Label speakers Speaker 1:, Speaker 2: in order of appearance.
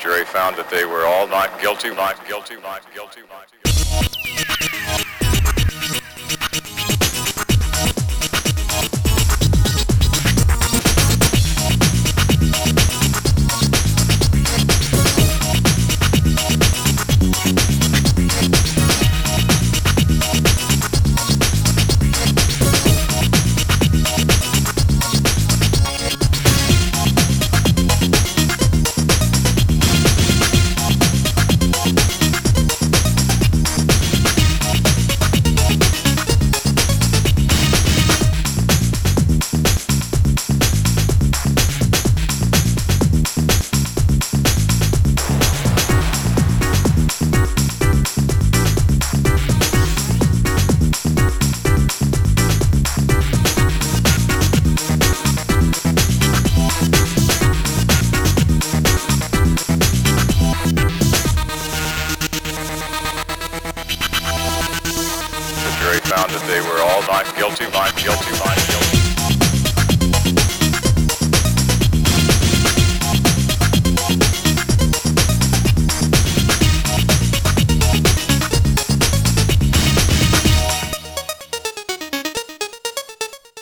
Speaker 1: jury found that they were all not guilty, not guilty, not guilty, not guilty. Found that they were all not guilty, not guilty, not guilty.